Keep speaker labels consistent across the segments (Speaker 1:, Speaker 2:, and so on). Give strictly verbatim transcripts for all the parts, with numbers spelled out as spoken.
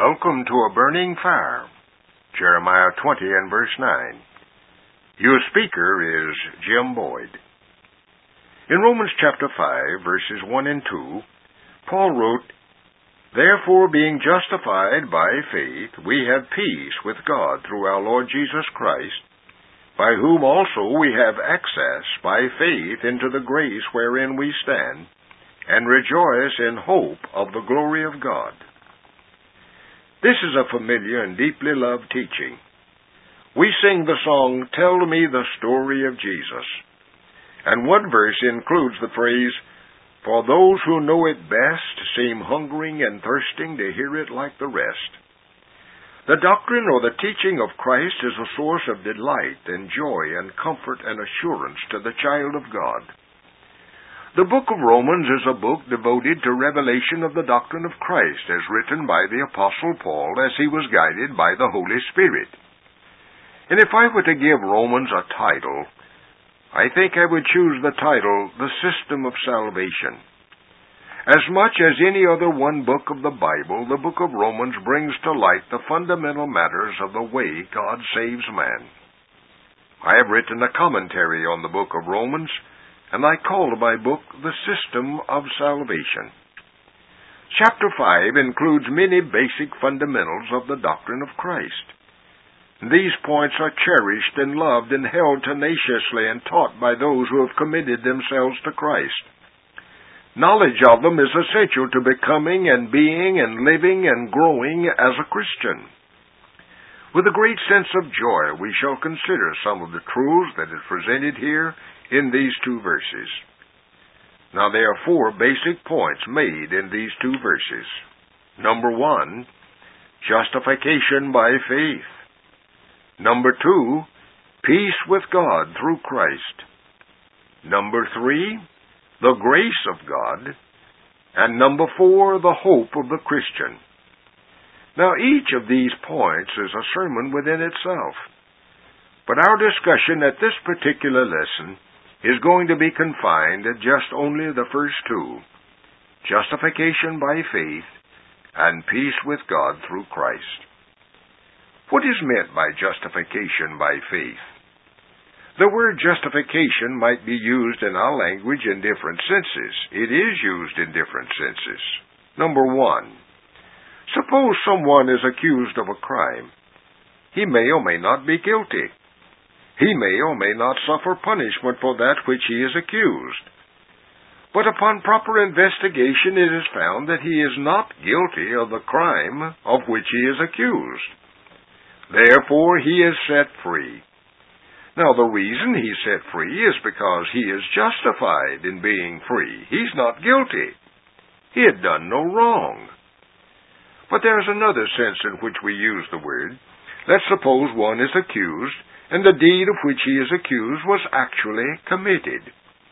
Speaker 1: Welcome to a burning fire. Jeremiah twenty and verse nine. Your speaker is Jim Boyd. In Romans chapter five, verses one and two, Paul wrote, Therefore, being justified by faith, we have peace with God through our Lord Jesus Christ, by whom also we have access by faith into the grace wherein we stand, and rejoice in hope of the glory of God. This is a familiar and deeply loved teaching. We sing the song, Tell Me the Story of Jesus. And one verse includes the phrase, For those who know it best seem hungering and thirsting to hear it like the rest. The doctrine or the teaching of Christ is a source of delight and joy and comfort and assurance to the child of God. The book of Romans is a book devoted to revelation of the doctrine of Christ as written by the Apostle Paul as he was guided by the Holy Spirit. And if I were to give Romans a title, I think I would choose the title, The System of Salvation. As much as any other one book of the Bible, the book of Romans brings to light the fundamental matters of the way God saves man. I have written a commentary on the book of Romans, and I called my book The System of Salvation. Chapter five includes many basic fundamentals of the doctrine of Christ. These points are cherished and loved and held tenaciously and taught by those who have committed themselves to Christ. Knowledge of them is essential to becoming and being and living and growing as a Christian. With a great sense of joy, we shall consider some of the truths that are presented here in these two verses. Now, there are four basic points made in these two verses. Number one, justification by faith. Number two, peace with God through Christ. Number three, the grace of God. And number four, the hope of the Christian. Now, each of these points is a sermon within itself. But our discussion at this particular lesson is going to be confined to just only the first two, justification by faith and peace with God through Christ. What is meant by justification by faith? The word justification might be used in our language in different senses. It is used in different senses. Number one, suppose someone is accused of a crime. He may or may not be guilty. He may or may not suffer punishment for that which he is accused. But upon proper investigation it is found that he is not guilty of the crime of which he is accused. Therefore he is set free. Now the reason he is set free is because he is justified in being free. He's not guilty. He had done no wrong. But there is another sense in which we use the word. Let's suppose one is accused, and the deed of which he is accused was actually committed.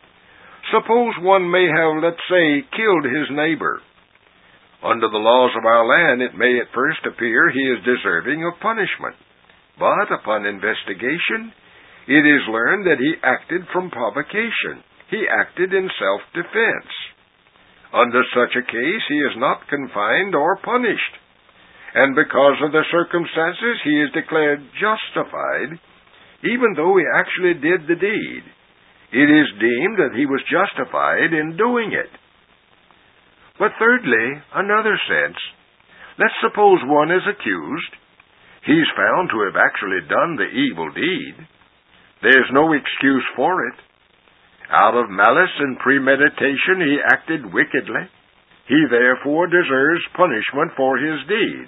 Speaker 1: Suppose one may have, let's say, killed his neighbor. Under the laws of our land, it may at first appear he is deserving of punishment. But upon investigation, it is learned that he acted from provocation. He acted in self-defense. Under such a case, he is not confined or punished. And because of the circumstances, he is declared justified, even though he actually did the deed. It is deemed that he was justified in doing it. But thirdly, another sense. Let's suppose one is accused. He's found to have actually done the evil deed. There's no excuse for it. Out of malice and premeditation he acted wickedly. He therefore deserves punishment for his deed.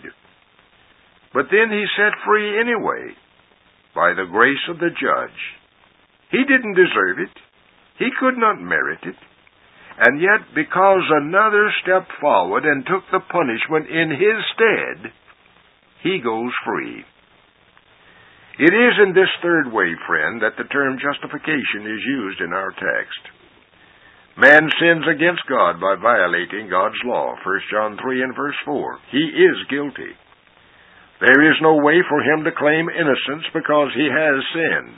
Speaker 1: But then he's set free anyway, by the grace of the judge. He didn't deserve it. He could not merit it. And yet, because another stepped forward and took the punishment in his stead, he goes free. It is in this third way, friend, that the term justification is used in our text. Man sins against God by violating God's law, First John three and verse four. He is guilty. There is no way for him to claim innocence because he has sinned.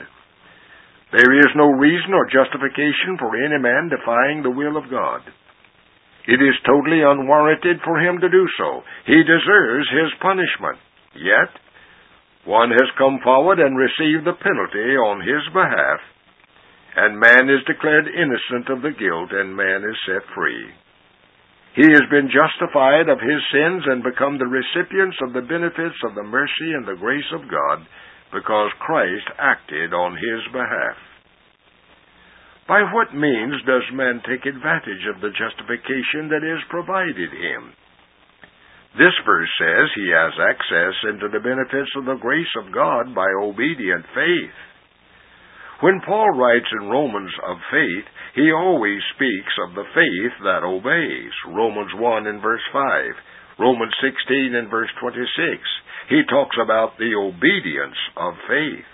Speaker 1: There is no reason or justification for any man defying the will of God. It is totally unwarranted for him to do so. He deserves his punishment. Yet, one has come forward and received the penalty on his behalf, and man is declared innocent of the guilt, and man is set free. He has been justified of his sins and become the recipients of the benefits of the mercy and the grace of God, because Christ acted on his behalf. By what means does man take advantage of the justification that is provided him? This verse says he has access into the benefits of the grace of God by obedient faith. When Paul writes in Romans of faith, he always speaks of the faith that obeys. Romans one and verse five, Romans sixteen and verse twenty-six. He talks about the obedience of faith.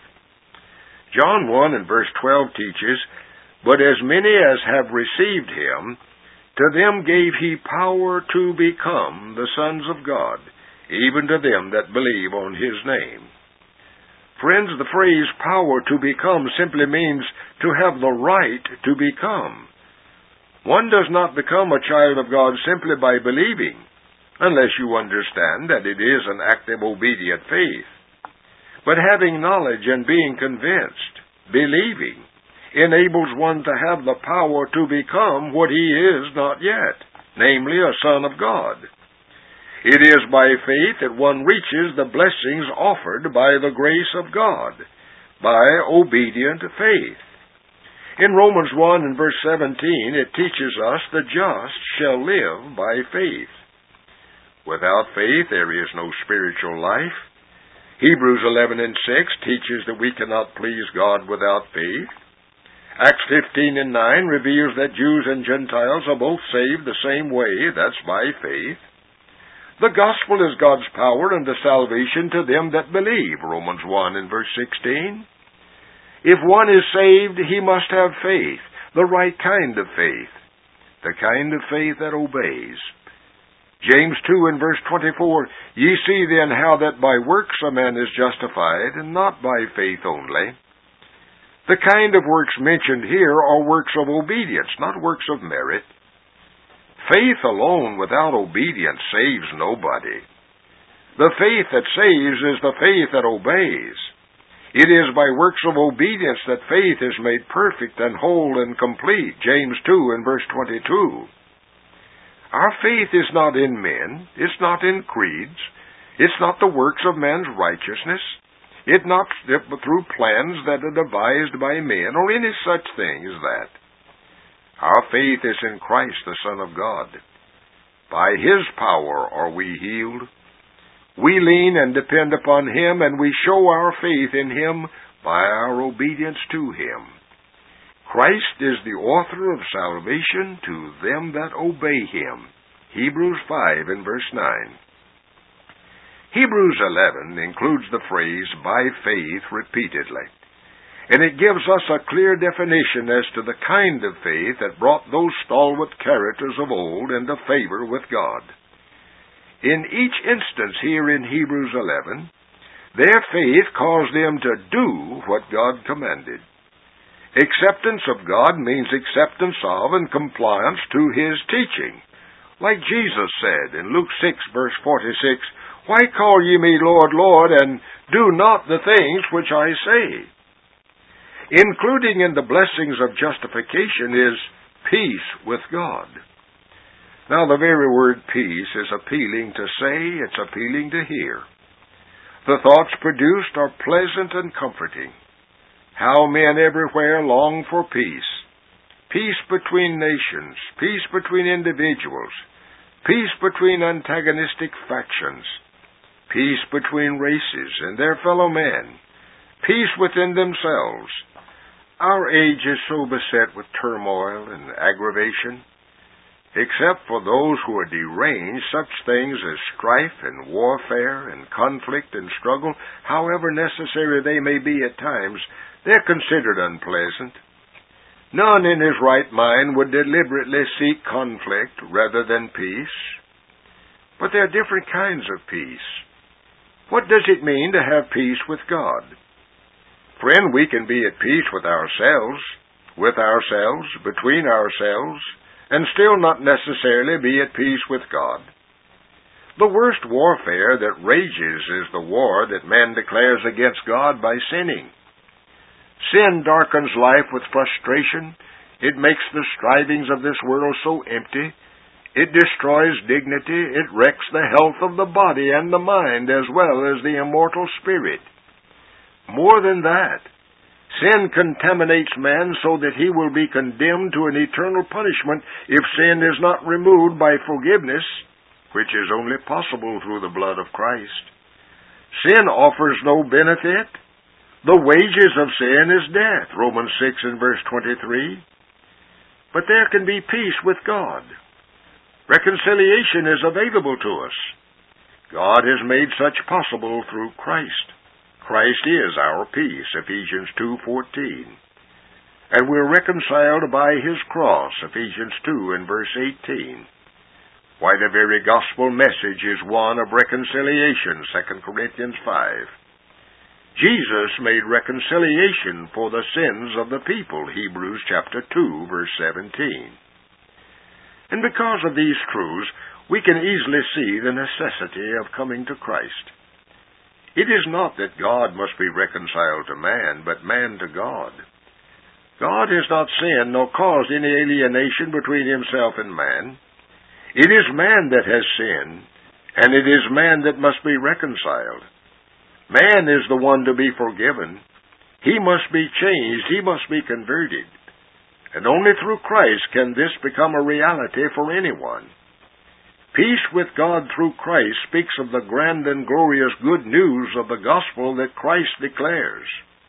Speaker 1: John one and verse twelve teaches, "But as many as have received him, to them gave he power to become the sons of God, even to them that believe on his name." Friends, the phrase power to become simply means to have the right to become. One does not become a child of God simply by believing, unless you understand that it is an active, obedient faith. But having knowledge and being convinced, believing, enables one to have the power to become what he is not yet, namely a son of God. It is by faith that one reaches the blessings offered by the grace of God, by obedient faith. In Romans one and verse seventeen, it teaches us the just shall live by faith. Without faith there is no spiritual life. Hebrews eleven and six teaches that we cannot please God without faith. Acts fifteen and nine reveals that Jews and Gentiles are both saved the same way, that's by faith. The gospel is God's power and the salvation to them that believe, Romans one and verse sixteen. If one is saved, he must have faith, the right kind of faith, the kind of faith that obeys. James two and verse twenty-four, "Ye see then how that by works a man is justified, and not by faith only." The kind of works mentioned here are works of obedience, not works of merit. Faith alone without obedience saves nobody. The faith that saves is the faith that obeys. It is by works of obedience that faith is made perfect and whole and complete, James two and verse twenty-two. Our faith is not in men, it's not in creeds, it's not the works of man's righteousness, it's not through plans that are devised by men, or any such thing as that. Our faith is in Christ, the Son of God. By his power are we healed. We lean and depend upon him, and we show our faith in him by our obedience to him. Christ is the author of salvation to them that obey him. Hebrews five and verse nine. Hebrews eleven includes the phrase, by faith, repeatedly. And it gives us a clear definition as to the kind of faith that brought those stalwart characters of old into favor with God. In each instance here in Hebrews eleven, their faith caused them to do what God commanded. Acceptance of God means acceptance of and compliance to his teaching. Like Jesus said in Luke six, verse forty-six, "Why call ye me Lord, Lord, and do not the things which I say?" Including in the blessings of justification is peace with God. Now, the very word peace is appealing to say, it's appealing to hear. The thoughts produced are pleasant and comforting. How men everywhere long for peace. Peace between nations, peace between individuals, peace between antagonistic factions, peace between races and their fellow men, peace within themselves. Our age is so beset with turmoil and aggravation. Except for those who are deranged, such things as strife and warfare and conflict and struggle, however necessary they may be at times, they're considered unpleasant. None in his right mind would deliberately seek conflict rather than peace. But there are different kinds of peace. What does it mean to have peace with God? Friend, we can be at peace with ourselves, with ourselves, between ourselves, and still not necessarily be at peace with God. The worst warfare that rages is the war that man declares against God by sinning. Sin darkens life with frustration. It makes the strivings of this world so empty. It destroys dignity. It wrecks the health of the body and the mind as well as the immortal spirit. More than that, sin contaminates man so that he will be condemned to an eternal punishment if sin is not removed by forgiveness, which is only possible through the blood of Christ. Sin offers no benefit. The wages of sin is death, Romans six and verse twenty-three. But there can be peace with God. Reconciliation is available to us. God has made such possible through Christ. Christ is our peace, Ephesians two fourteen. And we're reconciled by His cross, Ephesians two and verse eighteen. Why, the very gospel message is one of reconciliation, Second Corinthians five. Jesus made reconciliation for the sins of the people, Hebrews chapter two, verse seventeen. And because of these truths, we can easily see the necessity of coming to Christ. It is not that God must be reconciled to man, but man to God. God has not sinned nor caused any alienation between Himself and man. It is man that has sinned, and it is man that must be reconciled. Man is the one to be forgiven. He must be changed. He must be converted. And only through Christ can this become a reality for anyone. Peace with God through Christ speaks of the grand and glorious good news of the gospel that Christ declares.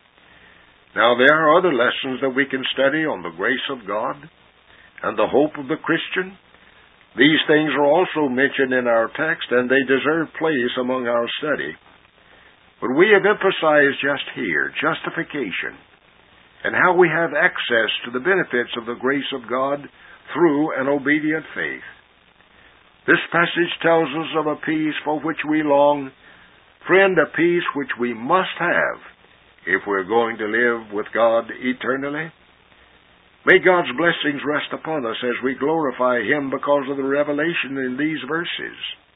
Speaker 1: Now, there are other lessons that we can study on the grace of God and the hope of the Christian. These things are also mentioned in our text, and they deserve place among our study. But we have emphasized just here justification and how we have access to the benefits of the grace of God through an obedient faith. This passage tells us of a peace for which we long. Friend, a peace which we must have if we're going to live with God eternally. May God's blessings rest upon us as we glorify Him because of the revelation in these verses.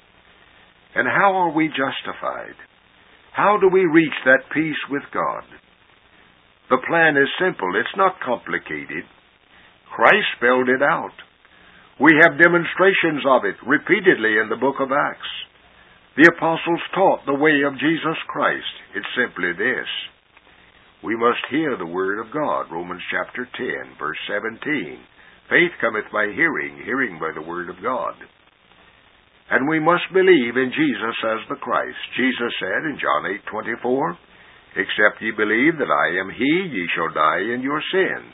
Speaker 1: And how are we justified? How do we reach that peace with God? The plan is simple. It's not complicated. Christ spelled it out. We have demonstrations of it repeatedly in the book of Acts. The apostles taught the way of Jesus Christ. It's simply this. We must hear the word of God, Romans chapter ten, verse seventeen. Faith cometh by hearing, hearing by the word of God. And we must believe in Jesus as the Christ. Jesus said in John eight twenty-four, Except ye believe that I am He, ye shall die in your sins.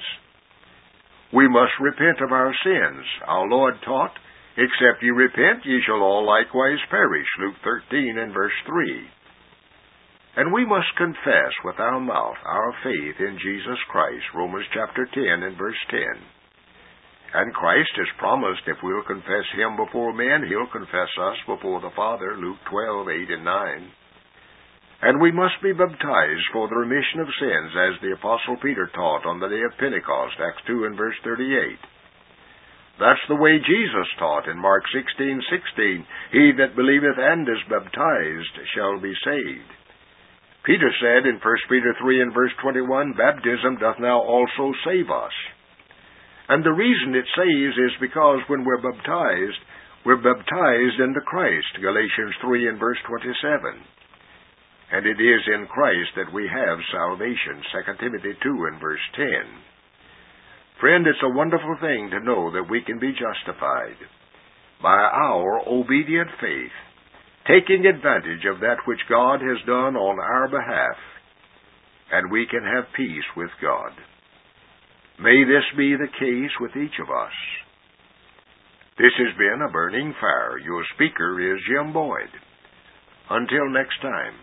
Speaker 1: We must repent of our sins. Our Lord taught, Except ye repent, ye shall all likewise perish, Luke thirteen and verse three. And we must confess with our mouth our faith in Jesus Christ, Romans chapter ten and verse ten. And Christ has promised if we'll confess Him before men, He'll confess us before the Father, Luke twelve, eight and nine. And we must be baptized for the remission of sins, as the Apostle Peter taught on the day of Pentecost, Acts two and verse thirty-eight. That's the way Jesus taught in Mark sixteen, sixteen. He that believeth and is baptized shall be saved. Peter said in First Peter three and verse twenty-one, Baptism doth now also save us. And the reason it saves is because when we're baptized, we're baptized into Christ, Galatians three and verse twenty-seven. And it is in Christ that we have salvation, Second Timothy two and verse ten. Friend, it's a wonderful thing to know that we can be justified by our obedient faith, taking advantage of that which God has done on our behalf, and we can have peace with God. May this be the case with each of us. This has been A Burning Fire. Your speaker is Jim Boyd. Until next time.